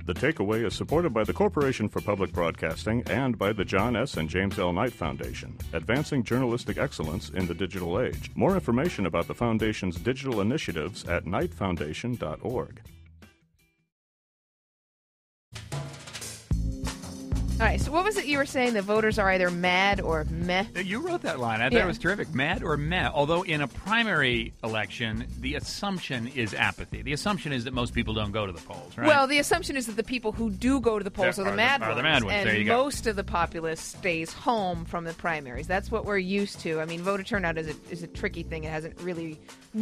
The Takeaway is supported by the Corporation for Public Broadcasting and by the John S. and James L. Knight Foundation, advancing journalistic excellence in the digital age. More information about the Foundation's digital initiatives at knightfoundation.org. All right, so what was it you were saying? The voters are either mad or meh? You wrote that line. I thought it was terrific. Mad or meh. Although in a primary election, the assumption is apathy. The assumption is that most people don't go to the polls, right? Well, the assumption is that the people who do go to the polls are the mad ones. And there you go. Most of the populace stays home from the primaries. That's what we're used to. I mean, voter turnout is a tricky thing. It hasn't really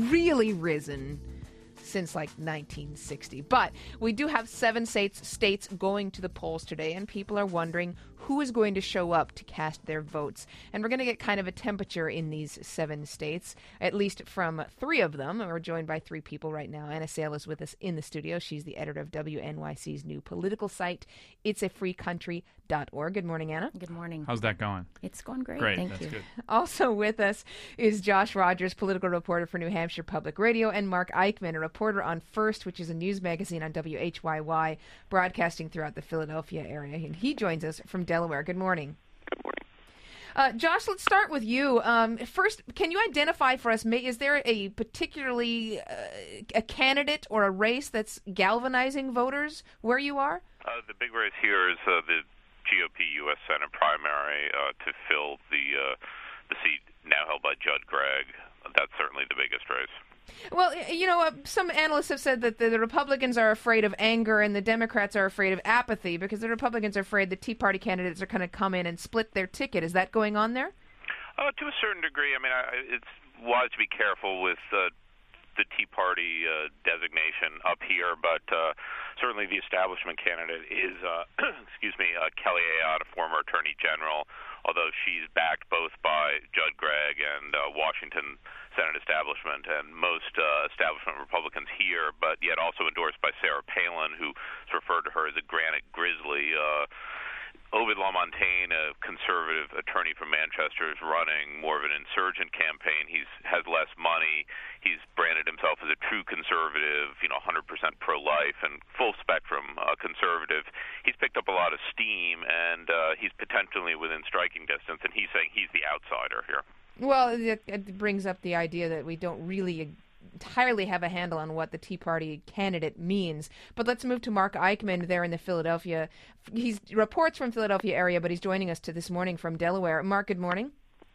risen since like 1960. But we do have 7 states going to the polls today, and people are wondering who is going to show up to cast their votes. And we're going to get kind of a temperature in these 7 states, at least from 3 of them. We're joined by 3 people right now. Anna Sale is with us in the studio. She's the editor of WNYC's new political site, itsafreecountry.org. Good morning, Anna. Good morning. How's that going? It's going great. Great. Thank you. Good. Also with us is Josh Rogers, political reporter for New Hampshire Public Radio, and Mark Eichman, a reporter on First, which is a news magazine on WHYY, broadcasting throughout the Philadelphia area. And he joins us from Delaware. Good morning. Good morning. Josh, let's start with you. First, can you identify for us, is there a particularly a candidate or a race that's galvanizing voters where you are? The big race here is the GOP U.S. Senate primary to fill the seat now held by Judd Gregg. That's certainly the biggest race. Well, some analysts have said that the Republicans are afraid of anger and the Democrats are afraid of apathy because the Republicans are afraid the Tea Party candidates are going to come in and split their ticket. Is that going on there? To a certain degree. I mean, it's wise to be careful with the Tea Party designation up here, but certainly the establishment candidate is, Kelly Ayotte, a former Attorney General, although she's backed both by Judd Gregg and Washington Senate establishment and most establishment Republicans here, but yet also endorsed by Sarah Palin, who referred to her as a granite grizzly. Ovid LaMontagne, a conservative attorney from Manchester, is running more of an insurgent campaign. He has less money. He's branded himself as a true conservative, 100% pro-life and full-spectrum conservative. He's picked up a lot of steam, and he's potentially within striking distance, and he's saying he's the outsider here. Well, it brings up the idea that we don't really entirely have a handle on what the Tea Party candidate means. But let's move to Mark Eichman there in the Philadelphia. He reports from Philadelphia area, but he's joining us this morning from Delaware. Mark, good morning.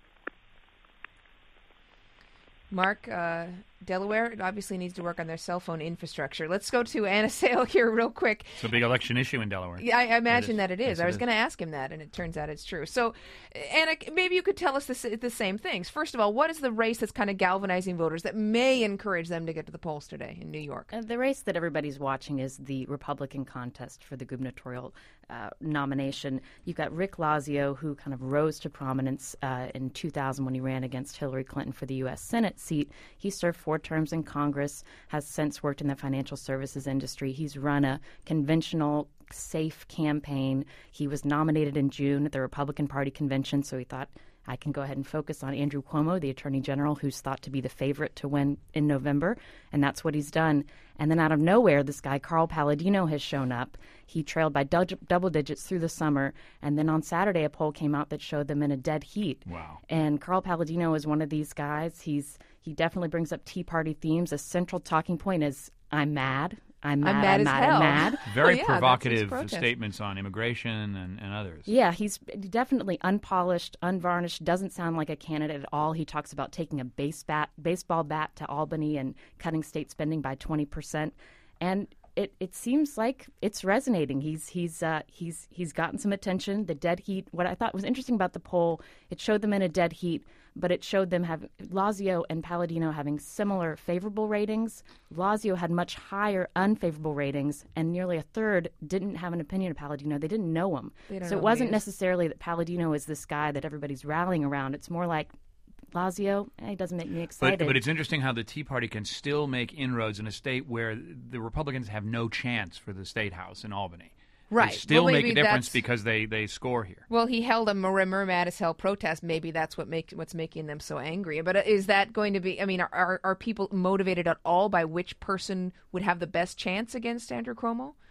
Mark, Delaware obviously needs to work on their cell phone infrastructure. Let's go to Anna Sale here real quick. It's a big election issue in Delaware. Yeah, I imagine that it is. Yes, I was going to ask him that, and it turns out it's true. So, Anna, maybe you could tell us the same things. First of all, what is the race that's kind of galvanizing voters that may encourage them to get to the polls today in New York? The race that everybody's watching is the Republican contest for the gubernatorial nomination. You've got Rick Lazio, who kind of rose to prominence in 2000 when he ran against Hillary Clinton for the U.S. Senate seat. He served 4 terms in Congress, has since worked in the financial services industry. He's run a conventional, safe campaign. He was nominated in June at the Republican Party convention, so he thought, I can go ahead and focus on Andrew Cuomo, the Attorney General, who's thought to be the favorite to win in November, and that's what he's done. And then out of nowhere, this guy, Carl Palladino, has shown up. He trailed by double digits through the summer, and then on Saturday, a poll came out that showed them in a dead heat. Wow. And Carl Palladino is one of these guys. He definitely brings up Tea Party themes. A central talking point is, I'm mad. I'm mad as hell. Very provocative statements on immigration and others. Yeah, he's definitely unpolished, unvarnished, doesn't sound like a candidate at all. He talks about taking a baseball bat to Albany and cutting state spending by 20%. And it seems like it's resonating. He's gotten some attention. The dead heat. What I thought was interesting about the poll, it showed them in a dead heat, but it showed them having Lazio and Palladino having similar favorable ratings. Lazio had much higher unfavorable ratings, and nearly a third didn't have an opinion of Palladino. They didn't know him. So it wasn't necessarily that Palladino is this guy that everybody's rallying around. It's more like Lazio, he doesn't make me excited. But it's interesting how the Tea Party can still make inroads in a state where the Republicans have no chance for the State House in Albany. Right. They still make a difference because they score here. Well, he held a Murr Mad as Hell protest. Maybe that's what's making them so angry. But is that going to be, I mean, are people motivated at all by which person would have the best chance against Andrew Cuomo?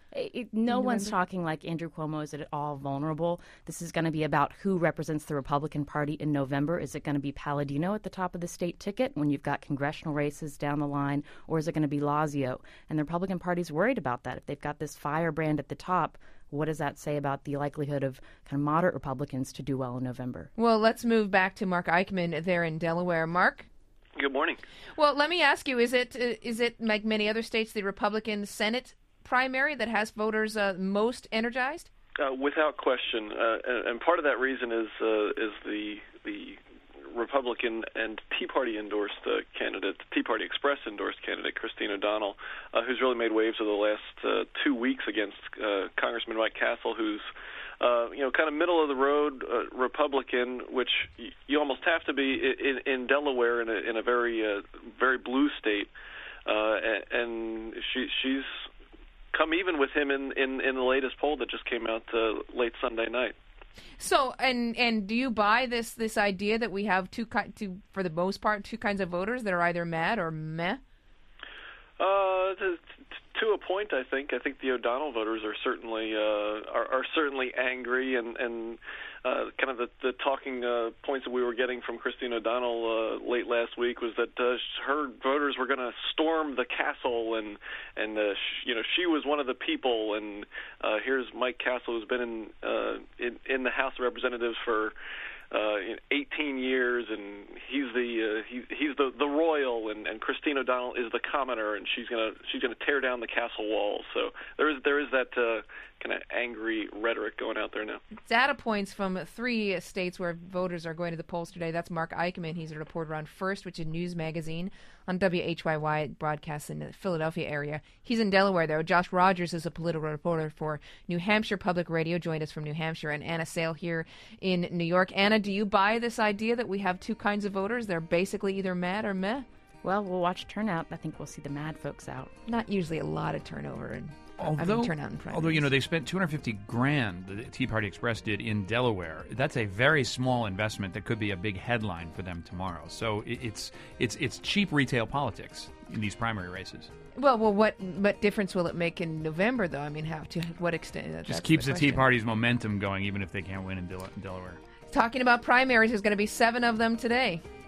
No one's talking like Andrew Cuomo is at all vulnerable. This is going to be about who represents the Republican Party in November. Is it going to be Palladino at the top of the state ticket when you've got congressional races down the line, or is it going to be Lazio? And the Republican Party's worried about that. If they've got this firebrand at the top, what does that say about the likelihood of kind of moderate Republicans to do well in November? Well, let's move back to Mark Eichmann there in Delaware. Mark? Good morning. Well, let me ask you, is it like many other states, the Republican Senate primary that has voters most energized? Without question, and part of that reason is the Republican and Tea Party endorsed candidate, Tea Party Express endorsed candidate Christine O'Donnell, who's really made waves over the last 2 weeks against Congressman Mike Castle, who's kind of middle of the road Republican, which you almost have to be in Delaware in a very very blue state, and she's come even with him in the latest poll that just came out late Sunday night. So, and do you buy this idea that we have for the most part, two kinds of voters that are either mad or meh? To a point, I think. I think the O'Donnell voters are certainly angry, and kind of the talking points that we were getting from Christine O'Donnell late last week was that her voters were going to storm the castle, and she was one of the people, and here's Mike Castle, who's been in the House of Representatives for 18 years, and he's the royal, and Christine O'Donnell is the commoner, and she's gonna tear down the castle walls. So there is that kind of angry rhetoric going out there now. Data points from 3 states where voters are going to the polls today. That's Mark Eichmann. He's a reporter on First, which is a news magazine on WHYY. It broadcasts in the Philadelphia area. He's in Delaware, though. Josh Rogers is a political reporter for New Hampshire Public Radio, joined us from New Hampshire, and Anna Sale here in New York. Anna, do you buy this idea that we have two kinds of voters? They're basically either mad or meh? Well, we'll watch turnout. I think we'll see the mad folks out. Not usually a lot of turnover and turnout in primaries. Although, they spent $250,000, the Tea Party Express did, in Delaware. That's a very small investment that could be a big headline for them tomorrow. So it's cheap retail politics in these primary races. Well, what difference will it make in November, though? I mean, to what extent? Just keeps the Tea Party's momentum going, even if they can't win in Delaware. Talking about primaries, there's going to be 7 of them today.